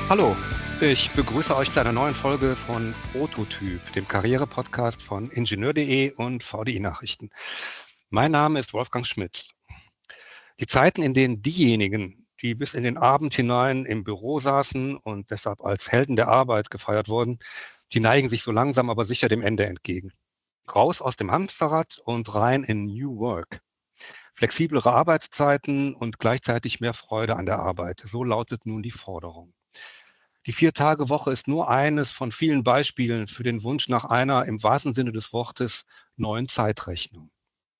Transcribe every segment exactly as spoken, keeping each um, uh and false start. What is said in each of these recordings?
Hallo, ich begrüße euch zu einer neuen Folge von Prototyp, dem Karriere-Podcast von Ingenieur punkt de und V D I-Nachrichten. Mein Name ist Wolfgang Schmidt. Die Zeiten, in denen diejenigen, die bis in den Abend hinein im Büro saßen und deshalb als Helden der Arbeit gefeiert wurden, die neigen sich so langsam aber sicher dem Ende entgegen. Raus aus dem Hamsterrad und rein in New Work. Flexiblere Arbeitszeiten und gleichzeitig mehr Freude an der Arbeit. So lautet nun die Forderung. Die Vier-Tage-Woche ist nur eines von vielen Beispielen für den Wunsch nach einer, im wahrsten Sinne des Wortes, neuen Zeitrechnung.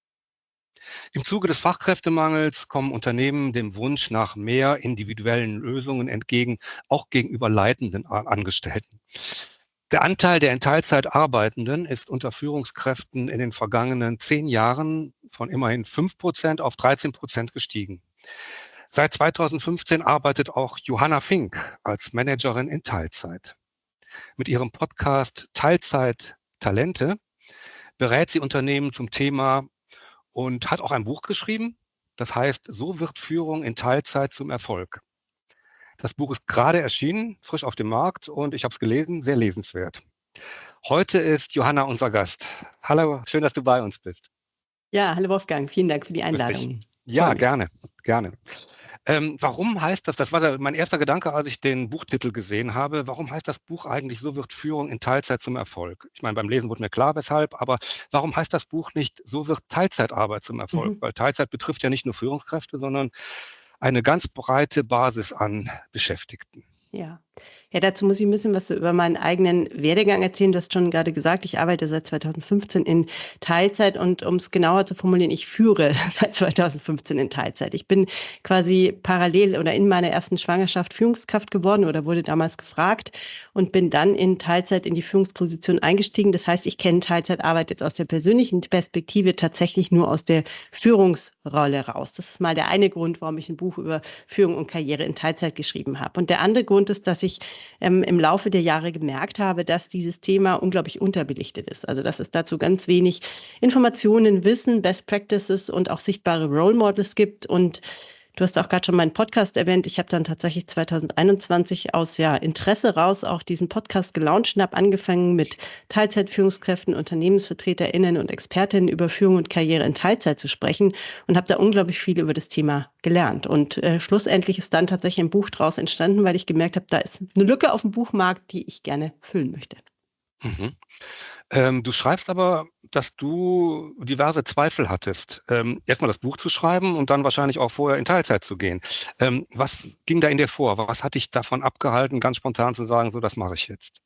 Im Zuge des Fachkräftemangels kommen Unternehmen dem Wunsch nach mehr individuellen Lösungen entgegen, auch gegenüber leitenden Angestellten. Der Anteil der in Teilzeit Arbeitenden ist unter Führungskräften in den vergangenen zehn Jahren von immerhin fünf Prozent auf dreizehn Prozent gestiegen. Seit zweitausendfünfzehn arbeitet auch Johanna Fink als Managerin in Teilzeit. Mit ihrem Podcast Teilzeit Talente berät sie Unternehmen zum Thema und hat auch ein Buch geschrieben, das heißt, so wird Führung in Teilzeit zum Erfolg. Das Buch ist gerade erschienen, frisch auf dem Markt und ich habe es gelesen, sehr lesenswert. Heute ist Johanna unser Gast. Hallo, schön, dass du bei uns bist. Ja, hallo Wolfgang, vielen Dank für die Grüß dich. Einladung. Ja, gerne, gerne. Ähm, warum heißt das, das war der, mein erster Gedanke, als ich den Buchtitel gesehen habe, warum heißt das Buch eigentlich, so wird Führung in Teilzeit zum Erfolg? Ich meine, beim Lesen wurde mir klar, weshalb, aber warum heißt das Buch nicht, so wird Teilzeitarbeit zum Erfolg? Mhm. Weil Teilzeit betrifft ja nicht nur Führungskräfte, sondern eine ganz breite Basis an Beschäftigten. Ja. Ja, dazu muss ich ein bisschen was so über meinen eigenen Werdegang erzählen. Du hast schon gerade gesagt, ich arbeite seit zweitausendfünfzehn in Teilzeit und um es genauer zu formulieren, ich führe seit zweitausendfünfzehn in Teilzeit. Ich bin quasi parallel oder in meiner ersten Schwangerschaft Führungskraft geworden oder wurde damals gefragt und bin dann in Teilzeit in die Führungsposition eingestiegen. Das heißt, ich kenne Teilzeitarbeit jetzt aus der persönlichen Perspektive tatsächlich nur aus der Führungsrolle raus. Das ist mal der eine Grund, warum ich ein Buch über Führung und Karriere in Teilzeit geschrieben habe. Und der andere Grund ist, dass ich ähm, im Laufe der Jahre gemerkt habe, dass dieses Thema unglaublich unterbelichtet ist. Also dass es dazu ganz wenig Informationen, Wissen, Best Practices und auch sichtbare Role Models gibt. Und du hast auch gerade schon meinen Podcast erwähnt. Ich habe dann tatsächlich zweitausendeinundzwanzig aus ja, Interesse raus auch diesen Podcast gelauncht und habe angefangen mit Teilzeitführungskräften, UnternehmensvertreterInnen und Expertinnen über Führung und Karriere in Teilzeit zu sprechen und habe da unglaublich viel über das Thema gelernt. Und äh, schlussendlich ist dann tatsächlich ein Buch draus entstanden, weil ich gemerkt habe, da ist eine Lücke auf dem Buchmarkt, die ich gerne füllen möchte. Mhm. Ähm, du schreibst aber, dass du diverse Zweifel hattest, ähm, erstmal das Buch zu schreiben und dann wahrscheinlich auch vorher in Teilzeit zu gehen. Ähm, was ging da in dir vor? Was hat dich davon abgehalten, ganz spontan zu sagen, so, das mache ich jetzt?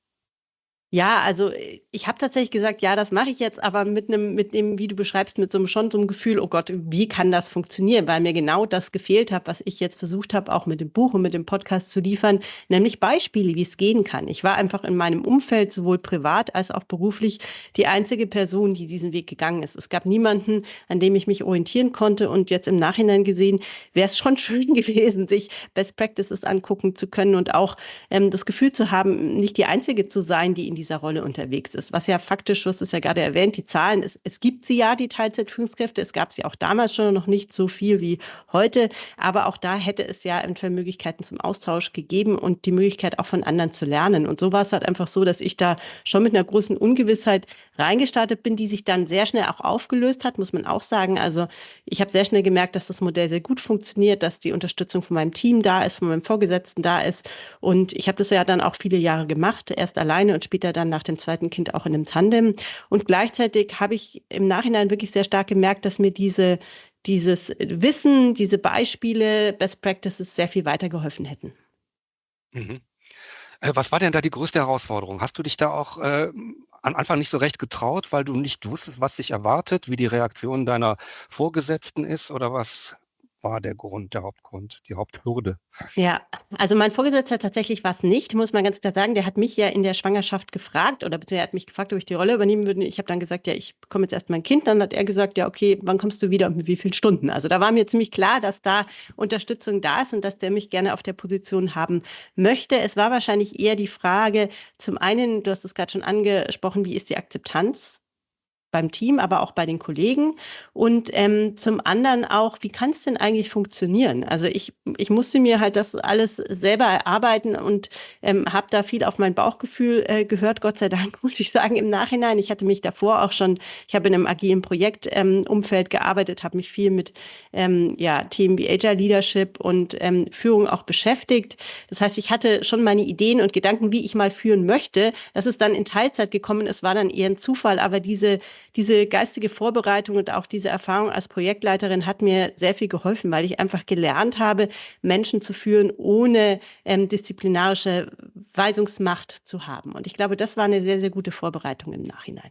Ja, also äh, ich habe tatsächlich gesagt, ja, das mache ich jetzt, aber mit einem, mit dem, wie du beschreibst, mit so einem schon so einem Gefühl, oh Gott, wie kann das funktionieren? Weil mir genau das gefehlt hat, was ich jetzt versucht habe, auch mit dem Buch und mit dem Podcast zu liefern, nämlich Beispiele, wie es gehen kann. Ich war einfach in meinem Umfeld, sowohl privat als auch beruflich, die einzige Person, die diesen Weg gegangen ist. Es gab niemanden, an dem ich mich orientieren konnte und jetzt im Nachhinein gesehen, wäre es schon schön gewesen, sich Best Practices angucken zu können und auch ähm, das Gefühl zu haben, nicht die Einzige zu sein, die in dieser Rolle unterwegs ist. Was ja faktisch, du hast es ja gerade erwähnt, die Zahlen, es, es gibt sie ja, die Teilzeitführungskräfte, es gab sie auch damals schon noch nicht so viel wie heute, aber auch da hätte es ja eventuell Möglichkeiten zum Austausch gegeben und die Möglichkeit auch von anderen zu lernen. Und so war es halt einfach so, dass ich da schon mit einer großen Ungewissheit reingestartet bin, die sich dann sehr schnell auch aufgelöst hat, muss man auch sagen. Also ich habe sehr schnell gemerkt, dass das Modell sehr gut funktioniert, dass die Unterstützung von meinem Team da ist, von meinem Vorgesetzten da ist. Und ich habe das ja dann auch viele Jahre gemacht, erst alleine und später dann nach dem zweiten Kind auch in einem Tandem. Und gleichzeitig habe ich im Nachhinein wirklich sehr stark gemerkt, dass mir diese, dieses Wissen, diese Beispiele, Best Practices sehr viel weitergeholfen hätten. Mhm. Äh, was war denn da die größte Herausforderung? Hast du dich da auch äh, am Anfang nicht so recht getraut, weil du nicht wusstest, was dich erwartet, wie die Reaktion deiner Vorgesetzten ist, oder was war der Grund, der Hauptgrund, die Haupthürde? Ja, also mein Vorgesetzter tatsächlich war es nicht, muss man ganz klar sagen. Der hat mich ja in der Schwangerschaft gefragt oder beziehungsweise er hat mich gefragt, ob ich die Rolle übernehmen würde. Ich habe dann gesagt, ja, ich bekomme jetzt erst mein Kind. Dann hat er gesagt, ja, okay, wann kommst du wieder und mit wie vielen Stunden? Also da war mir ziemlich klar, dass da Unterstützung da ist und dass der mich gerne auf der Position haben möchte. Es war wahrscheinlich eher die Frage, zum einen, du hast es gerade schon angesprochen, wie ist die Akzeptanz beim Team, aber auch bei den Kollegen. Und ähm, zum anderen auch, wie kann es denn eigentlich funktionieren? Also ich, ich musste mir halt das alles selber erarbeiten und ähm, habe da viel auf mein Bauchgefühl äh, gehört, Gott sei Dank, muss ich sagen, im Nachhinein. Ich hatte mich davor auch schon, ich habe in einem agilen Projektumfeld ähm, gearbeitet, habe mich viel mit ähm, ja, Themen wie Agile Leadership und ähm, Führung auch beschäftigt. Das heißt, ich hatte schon meine Ideen und Gedanken, wie ich mal führen möchte. Dass es dann in Teilzeit gekommen ist, war dann eher ein Zufall, aber diese diese geistige Vorbereitung und auch diese Erfahrung als Projektleiterin hat mir sehr viel geholfen, weil ich einfach gelernt habe, Menschen zu führen, ohne ähm, disziplinarische Weisungsmacht zu haben. Und ich glaube, das war eine sehr, sehr gute Vorbereitung im Nachhinein.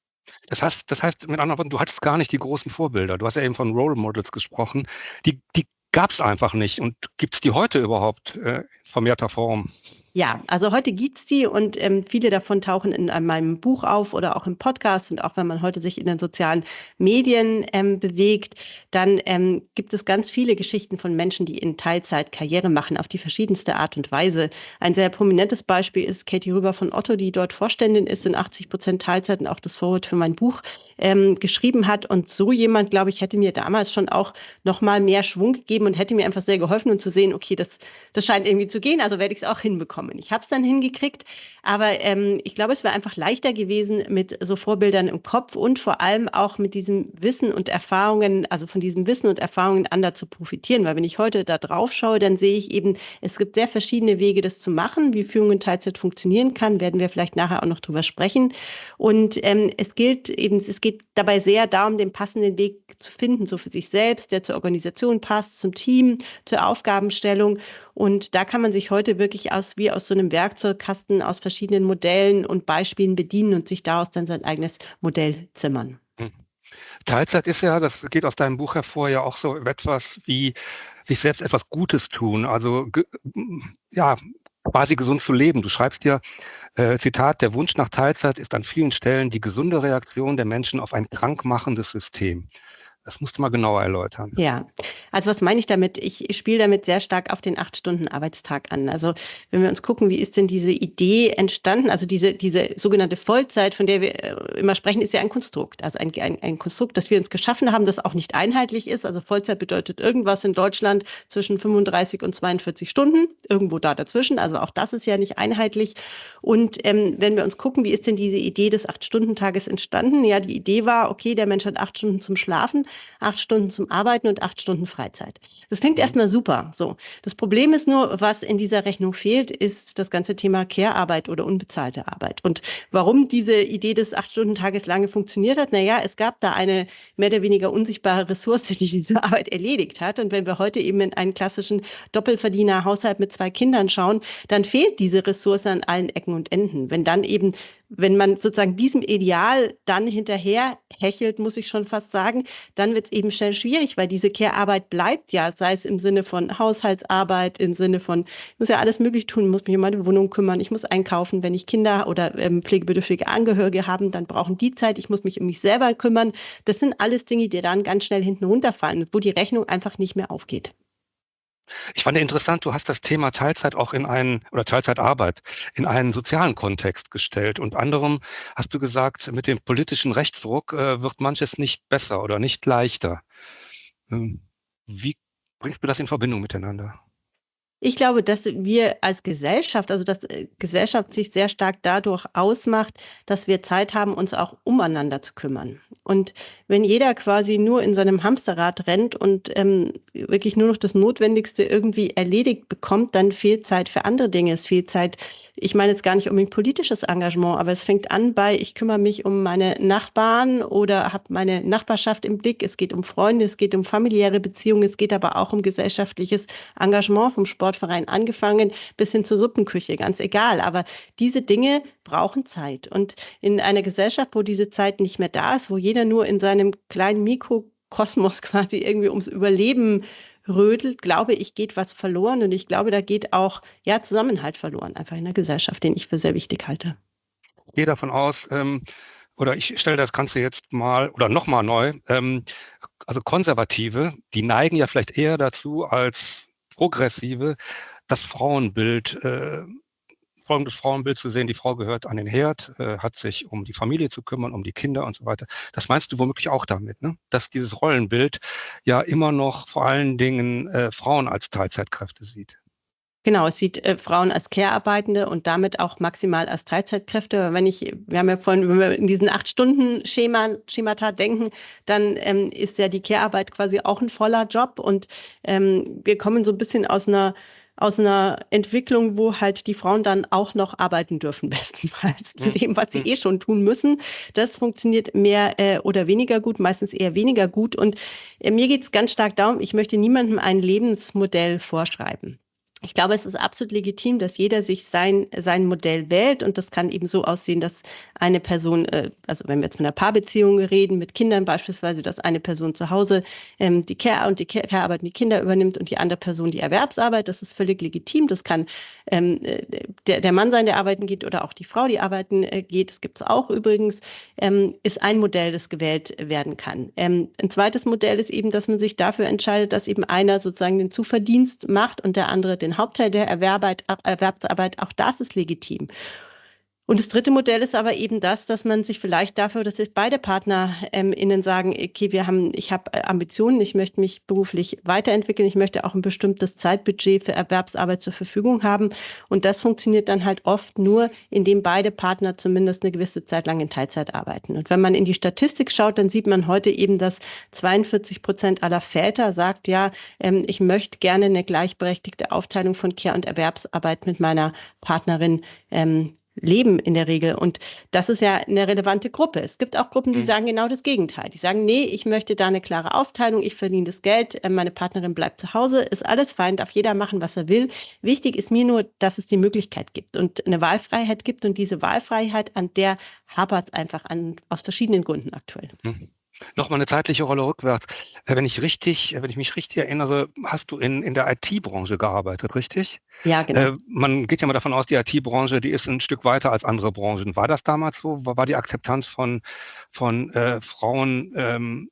Das heißt, das heißt, mit anderen Worten, du hattest gar nicht die großen Vorbilder. Du hast ja eben von Role Models gesprochen. Die, die gab es einfach nicht. Und gibt es die heute überhaupt äh, in vermehrter Form? Ja, also heute gibt's die und ähm, viele davon tauchen in äh, meinem Buch auf oder auch im Podcast und auch wenn man heute sich in den sozialen Medien ähm, bewegt, dann ähm, gibt es ganz viele Geschichten von Menschen, die in Teilzeit Karriere machen auf die verschiedenste Art und Weise. Ein sehr prominentes Beispiel ist Katie Rüber von Otto, die dort Vorständin ist in achtzig Prozent Teilzeit und auch das Vorwort für mein Buch ähm, geschrieben hat. Und so jemand, glaube ich, hätte mir damals schon auch noch mal mehr Schwung gegeben und hätte mir einfach sehr geholfen und zu sehen, okay, das, das scheint irgendwie zu gehen, also werde ich es auch hinbekommen. Ich habe es dann hingekriegt, aber ähm, ich glaube, es wäre einfach leichter gewesen mit so Vorbildern im Kopf und vor allem auch mit diesem Wissen und Erfahrungen, also von diesem Wissen und Erfahrungen anderer zu profitieren. Weil wenn ich heute da drauf schaue, dann sehe ich eben, es gibt sehr verschiedene Wege, das zu machen. Wie Führung in Teilzeit funktionieren kann, werden wir vielleicht nachher auch noch drüber sprechen. Und ähm, es gilt eben, es geht dabei sehr darum, den passenden Weg zu finden, so für sich selbst, der zur Organisation passt, zum Team, zur Aufgabenstellung. Und da kann man sich heute wirklich aus, wie aus so einem Werkzeugkasten aus verschiedenen Modellen und Beispielen bedienen und sich daraus dann sein eigenes Modell zimmern. Hm. Teilzeit ist ja, das geht aus deinem Buch hervor, ja auch so etwas wie sich selbst etwas Gutes tun, also ja, quasi gesund zu leben. Du schreibst ja, äh, Zitat, der Wunsch nach Teilzeit ist an vielen Stellen die gesunde Reaktion der Menschen auf ein krankmachendes System. Das musst du mal genauer erläutern. Ja, also was meine ich damit? Ich, ich spiele damit sehr stark auf den acht-Stunden-Arbeitstag an. Also wenn wir uns gucken, wie ist denn diese Idee entstanden? Also diese, diese sogenannte Vollzeit, von der wir äh, immer sprechen, ist ja ein Konstrukt. Also ein, ein, ein Konstrukt, das wir uns geschaffen haben, das auch nicht einheitlich ist. Also Vollzeit bedeutet irgendwas in Deutschland zwischen fünfunddreißig und zweiundvierzig Stunden, irgendwo da dazwischen. Also auch das ist ja nicht einheitlich. Und ähm, wenn wir uns gucken, wie ist denn diese Idee des acht-Stunden-Tages entstanden? Ja, die Idee war, okay, der Mensch hat acht Stunden zum Schlafen, acht Stunden zum Arbeiten und acht Stunden Freizeit. Das klingt Mhm. erstmal super. So. Das Problem ist nur, was in dieser Rechnung fehlt, ist das ganze Thema Care-Arbeit oder unbezahlte Arbeit. Und warum diese Idee des acht-Stunden-Tages lange funktioniert hat, naja, es gab da eine mehr oder weniger unsichtbare Ressource, die diese Arbeit erledigt hat. Und wenn wir heute eben in einen klassischen Doppelverdiener-Haushalt mit zwei Kindern schauen, dann fehlt diese Ressource an allen Ecken und Enden. Wenn dann eben wenn man sozusagen diesem Ideal dann hinterher hechelt, muss ich schon fast sagen, dann wird es eben schnell schwierig, weil diese Care-Arbeit bleibt ja, sei es im Sinne von Haushaltsarbeit, im Sinne von, ich muss ja alles möglich tun, muss mich um meine Wohnung kümmern, ich muss einkaufen, wenn ich Kinder oder ähm, pflegebedürftige Angehörige haben, dann brauchen die Zeit, ich muss mich um mich selber kümmern. Das sind alles Dinge, die dann ganz schnell hinten runterfallen, wo die Rechnung einfach nicht mehr aufgeht. Ich fand interessant, du hast das Thema Teilzeit auch in einen, oder Teilzeitarbeit, in einen sozialen Kontext gestellt. Und anderem hast du gesagt, mit dem politischen Rechtsruck äh, wird manches nicht besser oder nicht leichter. Ähm, wie bringst du das in Verbindung miteinander? Ich glaube, dass wir als Gesellschaft, also dass äh, Gesellschaft sich sehr stark dadurch ausmacht, dass wir Zeit haben, uns auch umeinander zu kümmern. Und wenn jeder quasi nur in seinem Hamsterrad rennt und ähm, wirklich nur noch das Notwendigste irgendwie erledigt bekommt, dann fehlt Zeit für andere Dinge. Es fehlt Zeit, ich meine jetzt gar nicht unbedingt politisches Engagement, aber es fängt an bei, ich kümmere mich um meine Nachbarn oder habe meine Nachbarschaft im Blick. Es geht um Freunde, es geht um familiäre Beziehungen, es geht aber auch um gesellschaftliches Engagement vom Sportverein angefangen bis hin zur Suppenküche, ganz egal. Aber diese Dinge brauchen Zeit. Und in einer Gesellschaft, wo diese Zeit nicht mehr da ist, wo jeder nur in seinem kleinen Mikrokosmos quasi irgendwie ums Überleben rödelt, glaube ich, geht was verloren. Und ich glaube, da geht auch ja, Zusammenhalt verloren, einfach in der Gesellschaft, den ich für sehr wichtig halte. Ich gehe davon aus, ähm, oder ich stelle das Ganze jetzt mal oder nochmal neu, ähm, also Konservative, die neigen ja vielleicht eher dazu als Progressive, das Frauenbild äh, folgendes Frauenbild zu sehen, die Frau gehört an den Herd, äh, hat sich um die Familie zu kümmern, um die Kinder und so weiter. Das meinst du womöglich auch damit, ne? Dass dieses Rollenbild ja immer noch vor allen Dingen äh, Frauen als Teilzeitkräfte sieht. Genau, es sieht äh, Frauen als Care-Arbeitende und damit auch maximal als Teilzeitkräfte. Wenn ich, wir haben ja vorhin, wenn wir in diesen acht-Stunden-Schema, Schemata denken, dann ähm, ist ja die Care-Arbeit quasi auch ein voller Job und ähm, wir kommen so ein bisschen aus einer aus einer Entwicklung, wo halt die Frauen dann auch noch arbeiten dürfen, bestenfalls, in dem, was sie eh schon tun müssen. Das funktioniert mehr äh, oder weniger gut, meistens eher weniger gut. Und äh, mir geht es ganz stark darum, ich möchte niemandem ein Lebensmodell vorschreiben. Ich glaube, es ist absolut legitim, dass jeder sich sein, sein Modell wählt und das kann eben so aussehen, dass eine Person, äh, also wenn wir jetzt von einer Paarbeziehung reden, mit Kindern beispielsweise, dass eine Person zu Hause ähm, die Care- und die Care-Arbeit und die Kinder übernimmt und die andere Person die Erwerbsarbeit. Das ist völlig legitim. Das kann ähm, der, der Mann sein, der arbeiten geht oder auch die Frau, die arbeiten äh, geht. Das gibt es auch übrigens. Ähm, ist ein Modell, das gewählt werden kann. Ähm, ein zweites Modell ist eben, dass man sich dafür entscheidet, dass eben einer sozusagen den Zuverdienst macht und der andere den Hauptteil der Erwerbarbeit, Erwerbsarbeit, auch das ist legitim. Und das dritte Modell ist aber eben das, dass man sich vielleicht dafür, dass sich beide PartnerInnen ähm, sagen, okay, wir haben, ich habe Ambitionen, ich möchte mich beruflich weiterentwickeln, ich möchte auch ein bestimmtes Zeitbudget für Erwerbsarbeit zur Verfügung haben. Und das funktioniert dann halt oft nur, indem beide Partner zumindest eine gewisse Zeit lang in Teilzeit arbeiten. Und wenn man in die Statistik schaut, dann sieht man heute eben, dass zweiundvierzig Prozent aller Väter sagt, ja, ähm, ich möchte gerne eine gleichberechtigte Aufteilung von Care- und Erwerbsarbeit mit meiner Partnerin ähm, leben in der Regel. Und das ist ja eine relevante Gruppe. Es gibt auch Gruppen, die mhm. sagen genau das Gegenteil. Die sagen, nee, ich möchte da eine klare Aufteilung, ich verdiene das Geld, meine Partnerin bleibt zu Hause, ist alles fein, darf jeder machen, was er will. Wichtig ist mir nur, dass es die Möglichkeit gibt und eine Wahlfreiheit gibt. Und diese Wahlfreiheit, an der hapert es einfach an, aus verschiedenen Gründen aktuell. Mhm. Nochmal eine zeitliche Rolle rückwärts. Wenn ich richtig, wenn ich mich richtig erinnere, hast du in, in der I T-Branche gearbeitet, richtig? Ja, genau. Äh, man geht ja mal davon aus, die I T-Branche, die ist ein Stück weiter als andere Branchen. War das damals so? War, war die Akzeptanz von, von äh, Frauen ähm,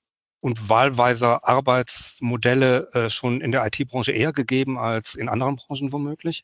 und wahlweiser Arbeitsmodelle äh, schon in der I T-Branche eher gegeben als in anderen Branchen womöglich?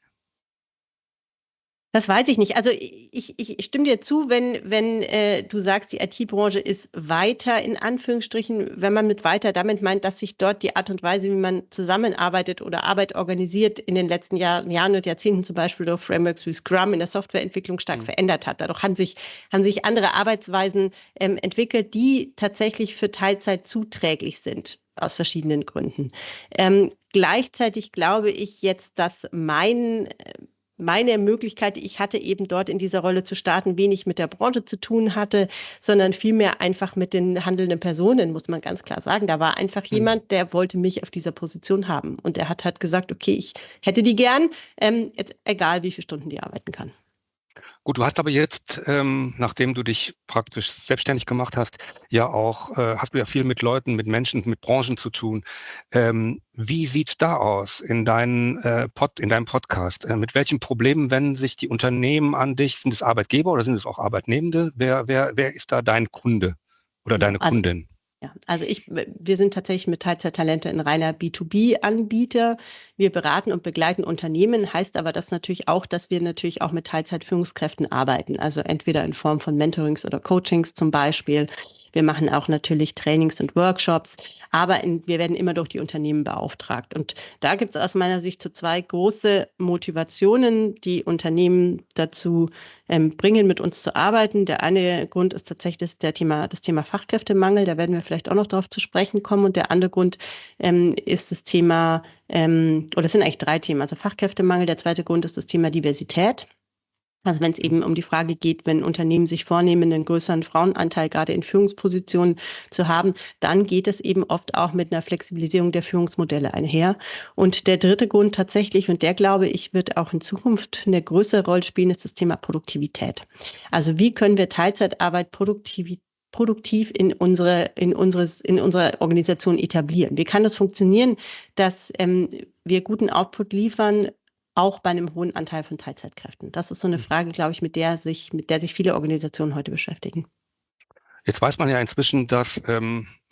Das weiß ich nicht. Also ich, ich stimme dir zu, wenn, wenn äh, du sagst, die I T-Branche ist weiter, in Anführungsstrichen, wenn man mit weiter damit meint, dass sich dort die Art und Weise, wie man zusammenarbeitet oder Arbeit organisiert, in den letzten Jahr, Jahren und Jahrzehnten zum Beispiel durch Frameworks wie Scrum in der Softwareentwicklung stark mhm. verändert hat. Dadurch haben sich, haben sich andere Arbeitsweisen ähm, entwickelt, die tatsächlich für Teilzeit zuträglich sind. Aus verschiedenen Gründen. Ähm, gleichzeitig glaube ich jetzt, dass mein meine Möglichkeit, die ich hatte, eben dort in dieser Rolle zu starten, wenig mit der Branche zu tun hatte, sondern vielmehr einfach mit den handelnden Personen, muss man ganz klar sagen. Da war einfach jemand, der wollte mich auf dieser Position haben. Und der hat halt gesagt, okay, ich hätte die gern, ähm, jetzt egal wie viele Stunden die arbeiten kann. Gut, du hast aber jetzt, ähm, nachdem du dich praktisch selbstständig gemacht hast, ja auch, äh, hast du ja viel mit Leuten, mit Menschen, mit Branchen zu tun. Ähm, wie sieht's da aus in, deinen, äh, Pod, in deinem Podcast? Äh, mit welchen Problemen wenden sich die Unternehmen an dich? Sind es Arbeitgeber oder sind es auch Arbeitnehmende? Wer, wer, wer ist da dein Kunde oder Genau, deine also Kundin? Ja, also ich, wir sind tatsächlich mit Teilzeit-Talente ein reiner B zwei B-Anbieter. Wir beraten und begleiten Unternehmen, heißt aber das natürlich auch, dass wir natürlich auch mit Teilzeit-Führungskräften arbeiten. Also entweder in Form von Mentorings oder Coachings zum Beispiel. Wir machen auch natürlich Trainings und Workshops, aber in, wir werden immer durch die Unternehmen beauftragt. Und da gibt es aus meiner Sicht so zwei große Motivationen, die Unternehmen dazu ähm, bringen, mit uns zu arbeiten. Der eine Grund ist tatsächlich das, der Thema, das Thema Fachkräftemangel. Da werden wir vielleicht auch noch darauf zu sprechen kommen. Und der andere Grund ähm, ist das Thema, ähm, oder es sind eigentlich drei Themen, also Fachkräftemangel. Der zweite Grund ist das Thema Diversität. Also wenn es eben um die Frage geht, wenn Unternehmen sich vornehmen, einen größeren Frauenanteil gerade in Führungspositionen zu haben, dann geht es eben oft auch mit einer Flexibilisierung der Führungsmodelle einher. Und der dritte Grund tatsächlich, und der glaube ich, wird auch in Zukunft eine größere Rolle spielen, ist das Thema Produktivität. Also wie können wir Teilzeitarbeit produktiv produktiv in unsere, in unseres, in unserer Organisation etablieren? Wie kann das funktionieren, dass ähm, wir guten Output liefern, auch bei einem hohen Anteil von Teilzeitkräften? Das ist so eine Frage, glaube ich, mit der sich, mit der sich viele Organisationen heute beschäftigen. Jetzt weiß man ja inzwischen, dass ähm,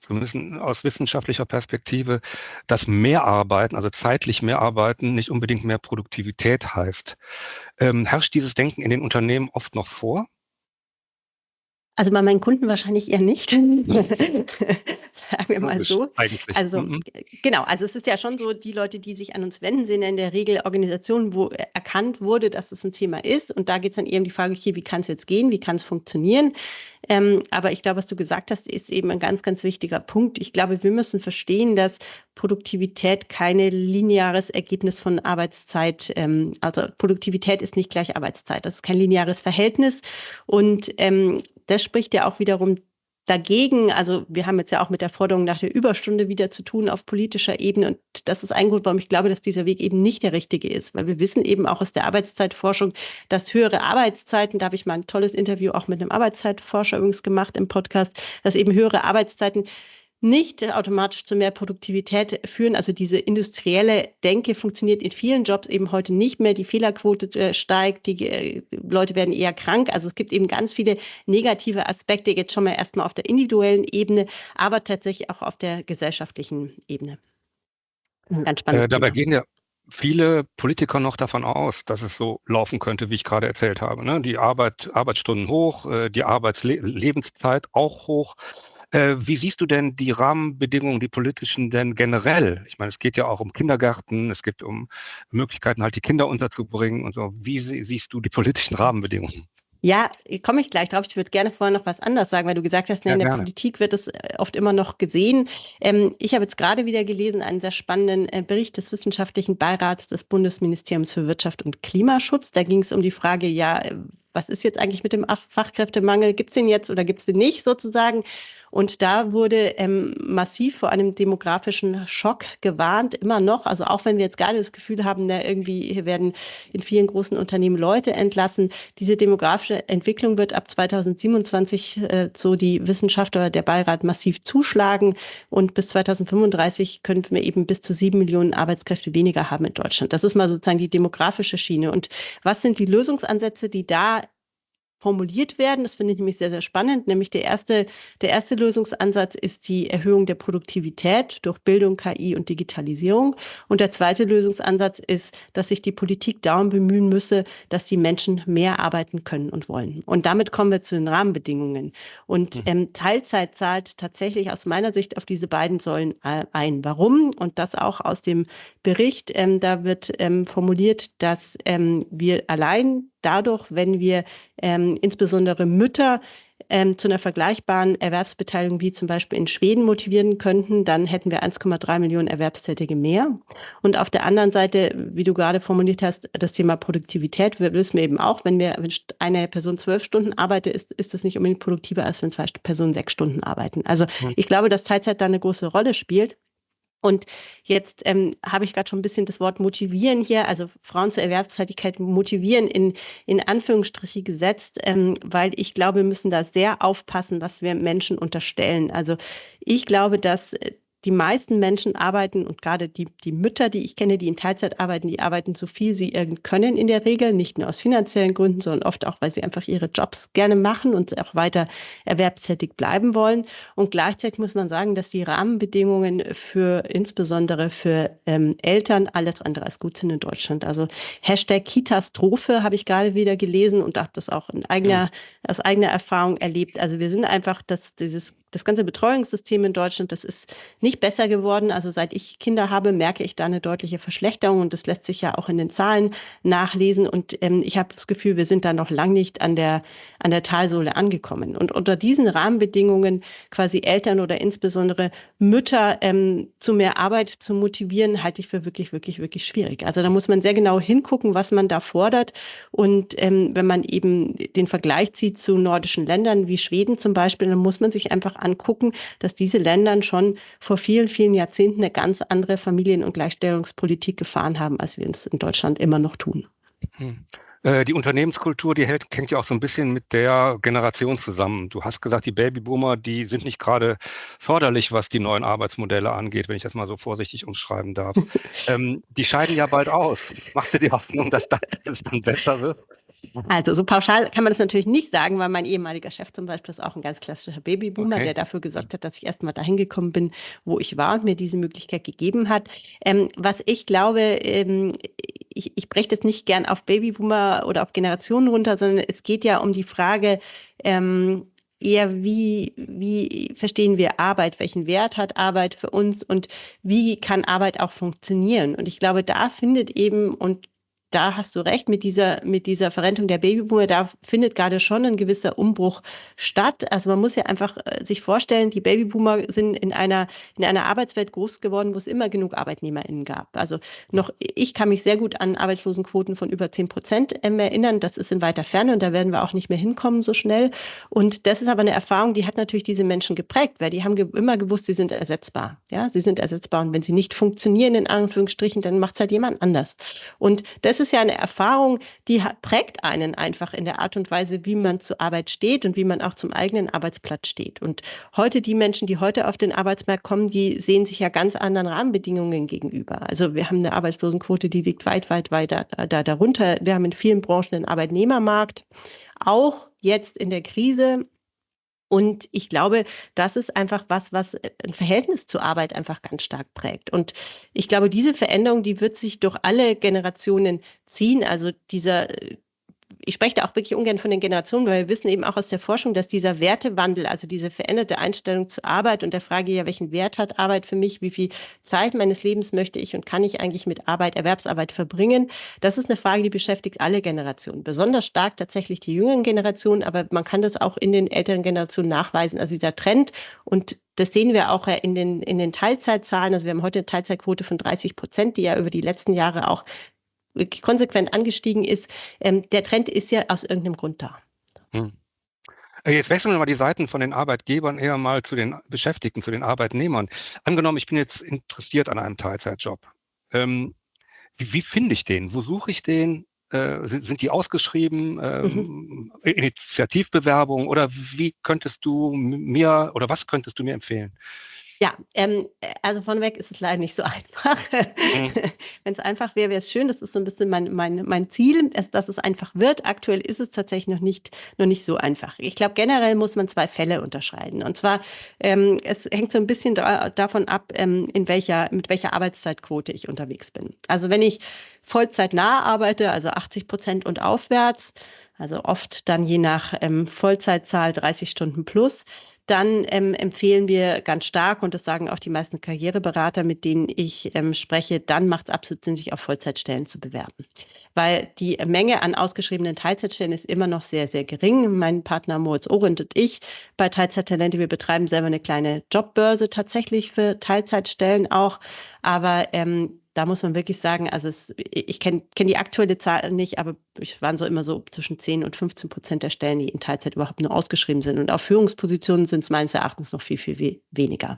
zumindest aus wissenschaftlicher Perspektive, dass mehr Arbeiten, also zeitlich mehr Arbeiten, nicht unbedingt mehr Produktivität heißt. Ähm, herrscht dieses Denken in den Unternehmen oft noch vor? Also bei meinen Kunden wahrscheinlich eher nicht. Sagen wir mal Logisch, so. eigentlich. Also Mhm. äh, genau, also es ist ja schon so, die Leute, die sich an uns wenden, sind ja in der Regel Organisationen, wo äh, erkannt wurde, dass es ein Thema ist. Und da geht es dann eher um die Frage, okay, wie kann es jetzt gehen, wie kann es funktionieren? Ähm, aber ich glaube, was du gesagt hast, ist eben ein ganz, ganz wichtiger Punkt. Ich glaube, wir müssen verstehen, dass Produktivität kein lineares Ergebnis von Arbeitszeit, ähm, also Produktivität ist nicht gleich Arbeitszeit. Das ist kein lineares Verhältnis. Und ähm, das spricht ja auch wiederum dagegen. Also wir haben jetzt ja auch mit der Forderung nach der Überstunde wieder zu tun auf politischer Ebene. Und das ist ein Grund, warum ich glaube, dass dieser Weg eben nicht der richtige ist. Weil wir wissen eben auch aus der Arbeitszeitforschung, dass höhere Arbeitszeiten, da habe ich mal ein tolles Interview auch mit einem Arbeitszeitforscher übrigens gemacht im Podcast, dass eben höhere Arbeitszeiten nicht automatisch zu mehr Produktivität führen. Also diese industrielle Denke funktioniert in vielen Jobs eben heute nicht mehr. Die Fehlerquote äh, steigt, die äh, Leute werden eher krank. Also es gibt eben ganz viele negative Aspekte, jetzt schon mal erstmal auf der individuellen Ebene, aber tatsächlich auch auf der gesellschaftlichen Ebene. Ein ganz spannendes Äh, dabei Thema. gehen ja viele Politiker noch davon aus, dass es so laufen könnte, wie ich gerade erzählt habe. Ne? Die Arbeit, Arbeitsstunden hoch, äh, die Arbeitslebenszeit auch hoch. Äh, wie siehst du denn die Rahmenbedingungen, die politischen denn generell? Ich meine, es geht ja auch um Kindergärten, es geht um Möglichkeiten, halt die Kinder unterzubringen und so. Wie sie- siehst du die politischen Rahmenbedingungen? Ja, komme ich gleich drauf. Ich würde gerne vorher noch was anderes sagen, weil du gesagt hast, ne, Ja, in der gerne. Politik wird es äh, oft immer noch gesehen. Ähm, ich habe jetzt gerade wieder gelesen, einen sehr spannenden äh, Bericht des Wissenschaftlichen Beirats des Bundesministeriums für Wirtschaft und Klimaschutz. Da ging es um die Frage, ja, äh, was ist jetzt eigentlich mit dem Ach- Fachkräftemangel? Gibt es den jetzt oder gibt es den nicht sozusagen? Und da wurde ähm, massiv vor einem demografischen Schock gewarnt, immer noch. Also auch wenn wir jetzt gerade das Gefühl haben, da irgendwie hier werden in vielen großen Unternehmen Leute entlassen, diese demografische Entwicklung wird ab zweitausendsiebenundzwanzig, äh, so die Wissenschaftler, der Beirat, massiv zuschlagen. Und bis zweitausendfünfunddreißig könnten wir eben bis zu sieben Millionen Arbeitskräfte weniger haben in Deutschland. Das ist mal sozusagen die demografische Schiene. Und was sind die Lösungsansätze, die da formuliert werden? Das finde ich nämlich sehr, sehr spannend. Nämlich der erste, der erste Lösungsansatz ist die Erhöhung der Produktivität durch Bildung, K I und Digitalisierung. Und der zweite Lösungsansatz ist, dass sich die Politik darum bemühen müsse, dass die Menschen mehr arbeiten können und wollen. Und damit kommen wir zu den Rahmenbedingungen. Und Hm. ähm, Teilzeit zahlt tatsächlich aus meiner Sicht auf diese beiden Säulen äh, ein. Warum? Und das auch aus dem Bericht. Ähm, da wird ähm, formuliert, dass ähm, wir allein dadurch, wenn wir ähm, insbesondere Mütter ähm, zu einer vergleichbaren Erwerbsbeteiligung wie zum Beispiel in Schweden motivieren könnten, dann hätten wir eins Komma drei Millionen Erwerbstätige mehr. Und auf der anderen Seite, wie du gerade formuliert hast, das Thema Produktivität, wir wissen eben auch, wenn wir wenn eine Person zwölf Stunden arbeitet, ist, ist das nicht unbedingt produktiver, als wenn zwei Personen sechs Stunden arbeiten. Also Hm. ich glaube, dass Teilzeit da eine große Rolle spielt. Und jetzt ähm, habe ich gerade schon ein bisschen das Wort motivieren hier, also Frauen zur Erwerbstätigkeit motivieren in, in Anführungsstriche gesetzt, ähm, weil ich glaube, wir müssen da sehr aufpassen, was wir Menschen unterstellen. Also ich glaube, dass äh, die meisten Menschen arbeiten und gerade die, die Mütter, die ich kenne, die in Teilzeit arbeiten, die arbeiten so viel sie irgend können in der Regel, nicht nur aus finanziellen Gründen, sondern oft auch, weil sie einfach ihre Jobs gerne machen und auch weiter erwerbstätig bleiben wollen. Und gleichzeitig muss man sagen, dass die Rahmenbedingungen für insbesondere für ähm, Eltern alles andere als gut sind in Deutschland. Also Hashtag Kitastrophe habe ich gerade wieder gelesen und habe das auch in eigener, aus eigener Erfahrung erlebt. Also wir sind einfach, dass dieses das ganze Betreuungssystem in Deutschland, das ist nicht besser geworden. Also seit ich Kinder habe, merke ich da eine deutliche Verschlechterung und das lässt sich ja auch in den Zahlen nachlesen. Und ähm, ich habe das Gefühl, wir sind da noch lang nicht an der, an der Talsohle angekommen. Und unter diesen Rahmenbedingungen quasi Eltern oder insbesondere Mütter ähm, zu mehr Arbeit zu motivieren, halte ich für wirklich, wirklich, wirklich schwierig. Also da muss man sehr genau hingucken, was man da fordert. Und ähm, wenn man eben den Vergleich zieht zu nordischen Ländern wie Schweden zum Beispiel, dann muss man sich einfach angucken, dass diese Länder schon vor vielen, vielen Jahrzehnten eine ganz andere Familien- und Gleichstellungspolitik gefahren haben, als wir es in Deutschland immer noch tun. Hm. Äh, Die Unternehmenskultur, die hält, hängt ja auch so ein bisschen mit der Generation zusammen. Du hast gesagt, die Babyboomer, die sind nicht gerade förderlich, was die neuen Arbeitsmodelle angeht, wenn ich das mal so vorsichtig umschreiben darf. Ähm, die scheiden ja bald aus. Machst du die Hoffnung, dass das dann besser wird? Also so pauschal kann man das natürlich nicht sagen, weil mein ehemaliger Chef zum Beispiel ist auch ein ganz klassischer Babyboomer, Okay. der dafür gesorgt hat, dass ich erstmal dahin gekommen bin, wo ich war und mir diese Möglichkeit gegeben hat. Ähm, was ich glaube, ähm, ich, ich breche das nicht gern auf Babyboomer oder auf Generationen runter, sondern es geht ja um die Frage, ähm, eher wie, wie verstehen wir Arbeit, welchen Wert hat Arbeit für uns und wie kann Arbeit auch funktionieren? Und ich glaube, da findet eben, und da hast du recht, mit dieser, mit dieser Verrentung der Babyboomer, da findet gerade schon ein gewisser Umbruch statt. Also man muss ja einfach äh, sich vorstellen, die Babyboomer sind in einer, in einer Arbeitswelt groß geworden, wo es immer genug ArbeitnehmerInnen gab. Also noch, ich kann mich sehr gut an Arbeitslosenquoten von über zehn Prozent ähm, erinnern. Das ist in weiter Ferne und da werden wir auch nicht mehr hinkommen so schnell. Und das ist aber eine Erfahrung, die hat natürlich diese Menschen geprägt, weil die haben ge immer gewusst, sie sind ersetzbar. Ja, sie sind ersetzbar und wenn sie nicht funktionieren, in Anführungsstrichen, dann macht es halt jemand anders. Und das ist ja eine Erfahrung, die hat, prägt einen einfach in der Art und Weise, wie man zur Arbeit steht und wie man auch zum eigenen Arbeitsplatz steht. Und heute die Menschen, die heute auf den Arbeitsmarkt kommen, die sehen sich ja ganz anderen Rahmenbedingungen gegenüber. Also wir haben eine Arbeitslosenquote, die liegt weit, weit, weit da, da, darunter. Wir haben in vielen Branchen einen Arbeitnehmermarkt, auch jetzt in der Krise. Und ich glaube, das ist einfach was, was ein Verhältnis zur Arbeit einfach ganz stark prägt. Und ich glaube, diese Veränderung, die wird sich durch alle Generationen ziehen. Also dieser, ich spreche da auch wirklich ungern von den Generationen, weil wir wissen eben auch aus der Forschung, dass dieser Wertewandel, also diese veränderte Einstellung zur Arbeit und der Frage, ja, welchen Wert hat Arbeit für mich, wie viel Zeit meines Lebens möchte ich und kann ich eigentlich mit Arbeit, Erwerbsarbeit verbringen, das ist eine Frage, die beschäftigt alle Generationen. Besonders stark tatsächlich die jüngeren Generationen, aber man kann das auch in den älteren Generationen nachweisen. Also dieser Trend, und das sehen wir auch in den, in den Teilzeitzahlen. Also wir haben heute eine Teilzeitquote von dreißig Prozent, die ja über die letzten Jahre auch konsequent angestiegen ist. Ähm, der Trend ist ja aus irgendeinem Grund da. Hm. Jetzt wechseln wir mal die Seiten von den Arbeitgebern eher mal zu den Beschäftigten, zu den Arbeitnehmern. Angenommen, ich bin jetzt interessiert an einem Teilzeitjob. Ähm, wie, wie finde ich den? Wo suche ich den? Äh, sind, sind die ausgeschrieben? Ähm, mhm. Initiativbewerbung? Oder wie könntest du mir oder was könntest du mir empfehlen? Ja, ähm, also vorneweg ist es leider nicht so einfach. Mhm. Wenn es einfach wäre, wäre es schön. Das ist so ein bisschen mein, mein, mein Ziel, dass es einfach wird. Aktuell ist es tatsächlich noch nicht, noch nicht so einfach. Ich glaube, generell muss man zwei Fälle unterscheiden. Und zwar, ähm, es hängt so ein bisschen da, davon ab, ähm, in welcher, mit welcher Arbeitszeitquote ich unterwegs bin. Also wenn ich vollzeitnah arbeite, also achtzig Prozent und aufwärts, also oft dann je nach ähm, Vollzeitzahl dreißig Stunden plus, dann ähm, empfehlen wir ganz stark, und das sagen auch die meisten Karriereberater, mit denen ich ähm, spreche, dann macht es absolut Sinn, sich auf Vollzeitstellen zu bewerben. Weil die Menge an ausgeschriebenen Teilzeitstellen ist immer noch sehr, sehr gering. Mein Partner Moritz Ohrendt und ich bei Teilzeittalente, wir betreiben selber eine kleine Jobbörse tatsächlich für Teilzeitstellen auch. Aber ähm, da muss man wirklich sagen, also es, ich kenne kenn die aktuelle Zahl nicht, aber es waren so immer so zwischen zehn und fünfzehn Prozent der Stellen, die in Teilzeit überhaupt nur ausgeschrieben sind. Und auf Führungspositionen sind es meines Erachtens noch viel, viel we weniger.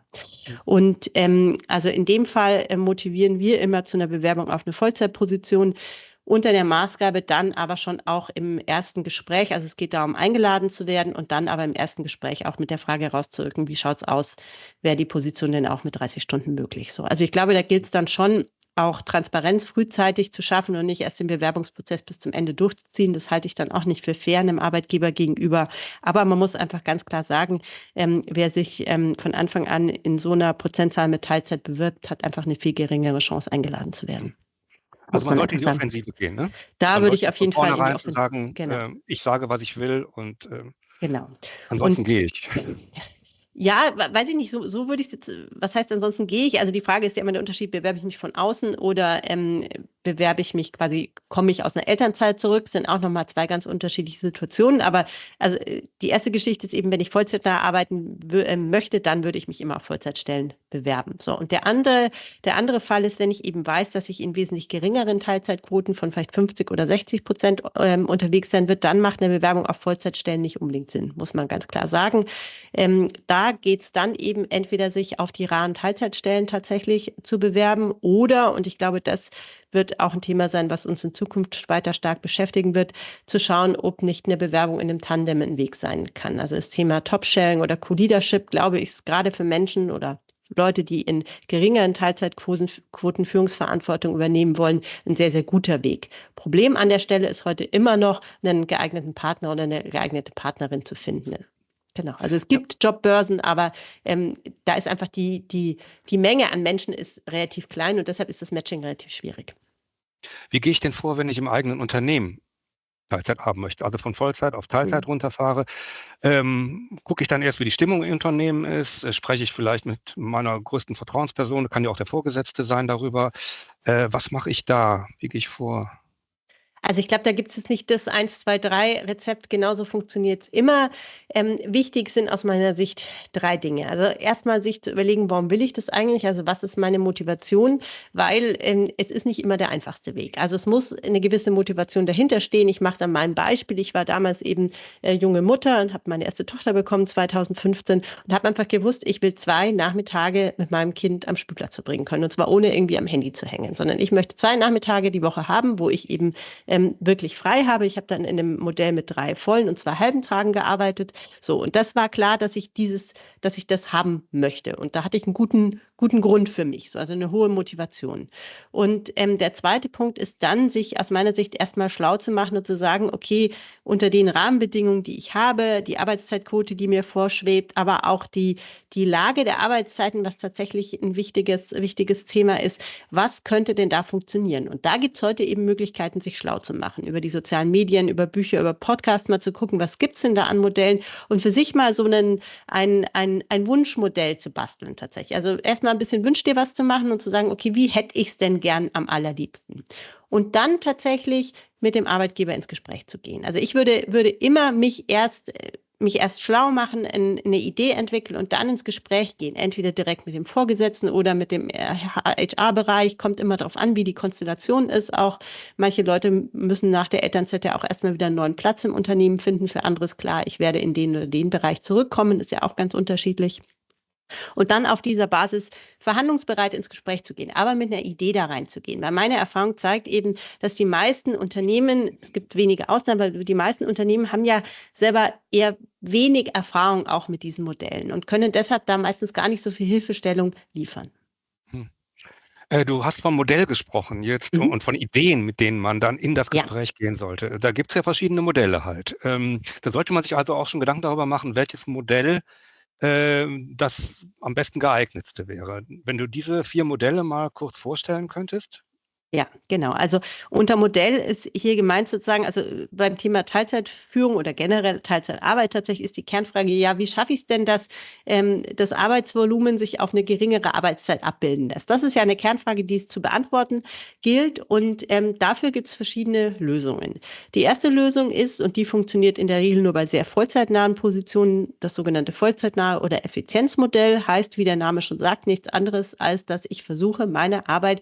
Und ähm, also in dem Fall äh, motivieren wir immer zu einer Bewerbung auf eine Vollzeitposition, unter der Maßgabe dann aber schon auch im ersten Gespräch, also es geht darum, eingeladen zu werden und dann aber im ersten Gespräch auch mit der Frage herauszurücken, wie schaut es aus, wäre die Position denn auch mit dreißig Stunden möglich? So, also ich glaube, da gilt es dann schon, auch Transparenz frühzeitig zu schaffen und nicht erst den Bewerbungsprozess bis zum Ende durchzuziehen. Das halte ich dann auch nicht für fair einem Arbeitgeber gegenüber. Aber man muss einfach ganz klar sagen, ähm, wer sich ähm, von Anfang an in so einer Prozentzahl mit Teilzeit bewirbt, hat einfach eine viel geringere Chance, eingeladen zu werden. Also man, man sollte in die Offensive gehen, ne? Da man würde ich auf jeden Fall in die Offensive sagen, genau. äh, ich sage, was ich will und äh, genau. ansonsten gehe ich. Ja, weiß ich nicht, so, so würde ich es jetzt, was heißt ansonsten gehe ich? Also die Frage ist ja immer der Unterschied, bewerbe ich mich von außen oder ähm, bewerbe ich mich quasi, komme ich aus einer Elternzeit zurück, sind auch nochmal zwei ganz unterschiedliche Situationen, aber also die erste Geschichte ist eben, wenn ich Vollzeitnah arbeiten äh, möchte, dann würde ich mich immer auf Vollzeitstellen bewerben. So, und der andere, der andere Fall ist, wenn ich eben weiß, dass ich in wesentlich geringeren Teilzeitquoten von vielleicht fünfzig oder sechzig Prozent ähm, unterwegs sein wird, dann macht eine Bewerbung auf Vollzeitstellen nicht unbedingt Sinn, muss man ganz klar sagen. Ähm, da geht es dann eben entweder sich auf die raren Teilzeitstellen tatsächlich zu bewerben oder, und ich glaube, das wird auch ein Thema sein, was uns in Zukunft weiter stark beschäftigen wird, zu schauen, ob nicht eine Bewerbung in einem Tandem ein Weg sein kann. Also das Thema Top-Sharing oder Co-Leadership, glaube ich, ist gerade für Menschen oder Leute, die in geringeren Teilzeitquoten Quoten Führungsverantwortung übernehmen wollen, ein sehr, sehr guter Weg. Problem an der Stelle ist heute immer noch, einen geeigneten Partner oder eine geeignete Partnerin zu finden. Genau, also es gibt ja. Jobbörsen, aber ähm, da ist einfach die, die, die Menge an Menschen ist relativ klein und deshalb ist das Matching relativ schwierig. Wie gehe ich denn vor, wenn ich im eigenen Unternehmen Teilzeit haben möchte, also von Vollzeit auf Teilzeit mhm. runterfahre? Ähm, gucke ich dann erst, wie die Stimmung im Unternehmen ist? Äh, spreche ich vielleicht mit meiner größten Vertrauensperson, kann ja auch der Vorgesetzte sein, darüber. Äh, was mache ich da? Wie gehe ich vor? Also ich glaube, da gibt es jetzt nicht das eins, zwei, drei Rezept, genauso funktioniert es immer. Ähm, wichtig sind aus meiner Sicht drei Dinge. Also erstmal sich zu überlegen, warum will ich das eigentlich? Also was ist meine Motivation? Weil ähm, es ist nicht immer der einfachste Weg. Also es muss eine gewisse Motivation dahinter stehen. Ich mache es an meinem Beispiel. Ich war damals eben äh, junge Mutter und habe meine erste Tochter bekommen zweitausendfünfzehn und habe einfach gewusst, ich will zwei Nachmittage mit meinem Kind am Spielplatz verbringen können. Und zwar ohne irgendwie am Handy zu hängen, sondern ich möchte zwei Nachmittage die Woche haben, wo ich eben Ähm, wirklich frei habe. Ich habe dann in einem Modell mit drei vollen und zwei halben Tagen gearbeitet. So, und das war klar, dass ich dieses, dass ich das haben möchte. Und da hatte ich einen guten, guten Grund für mich, so, also eine hohe Motivation. Und ähm, der zweite Punkt ist dann, sich aus meiner Sicht erstmal schlau zu machen und zu sagen, okay, unter den Rahmenbedingungen, die ich habe, die Arbeitszeitquote, die mir vorschwebt, aber auch die, die Lage der Arbeitszeiten, was tatsächlich ein wichtiges, wichtiges Thema ist, was könnte denn da funktionieren? Und da gibt es heute eben Möglichkeiten, sich schlau zu machen, über die sozialen Medien, über Bücher, über Podcasts mal zu gucken, was gibt es denn da an Modellen und für sich mal so einen, ein, ein, ein Wunschmodell zu basteln tatsächlich. Also erstmal ein bisschen wünsch dir was zu machen und zu sagen, okay, wie hätte ich es denn gern am allerliebsten? Und dann tatsächlich mit dem Arbeitgeber ins Gespräch zu gehen. Also ich würde, würde immer mich erst mich erst schlau machen, eine Idee entwickeln und dann ins Gespräch gehen. Entweder direkt mit dem Vorgesetzten oder mit dem H R-Bereich. Kommt immer darauf an, wie die Konstellation ist. Auch manche Leute müssen nach der Elternzeit ja auch erstmal wieder einen neuen Platz im Unternehmen finden. Für andere ist klar, ich werde in den oder den Bereich zurückkommen. Ist ja auch ganz unterschiedlich. Und dann auf dieser Basis verhandlungsbereit ins Gespräch zu gehen, aber mit einer Idee da reinzugehen. Weil meine Erfahrung zeigt eben, dass die meisten Unternehmen, es gibt wenige Ausnahmen, aber die meisten Unternehmen haben ja selber eher wenig Erfahrung auch mit diesen Modellen und können deshalb da meistens gar nicht so viel Hilfestellung liefern. Hm. Du hast vom Modell gesprochen jetzt mhm. und von Ideen, mit denen man dann in das Gespräch ja. gehen sollte. Da gibt es ja verschiedene Modelle halt. Ähm, da sollte man sich also auch schon Gedanken darüber machen, welches Modell das am besten geeignetste wäre. Wenn du diese vier Modelle mal kurz vorstellen könntest? Ja, genau. Also unter Modell ist hier gemeint sozusagen, also beim Thema Teilzeitführung oder generell Teilzeitarbeit tatsächlich ist die Kernfrage, ja, wie schaffe ich es denn, dass ähm, das Arbeitsvolumen sich auf eine geringere Arbeitszeit abbilden lässt? Das ist ja eine Kernfrage, die es zu beantworten gilt und ähm, dafür gibt es verschiedene Lösungen. Die erste Lösung ist, und die funktioniert in der Regel nur bei sehr vollzeitnahen Positionen, das sogenannte vollzeitnahe oder Effizienzmodell, heißt, wie der Name schon sagt, nichts anderes, als dass ich versuche, meine Arbeit